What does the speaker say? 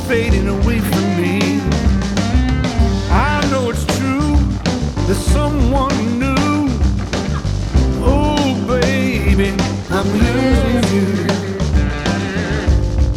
fading away from me. I know it's true, there's someone new. Oh baby, I'm here.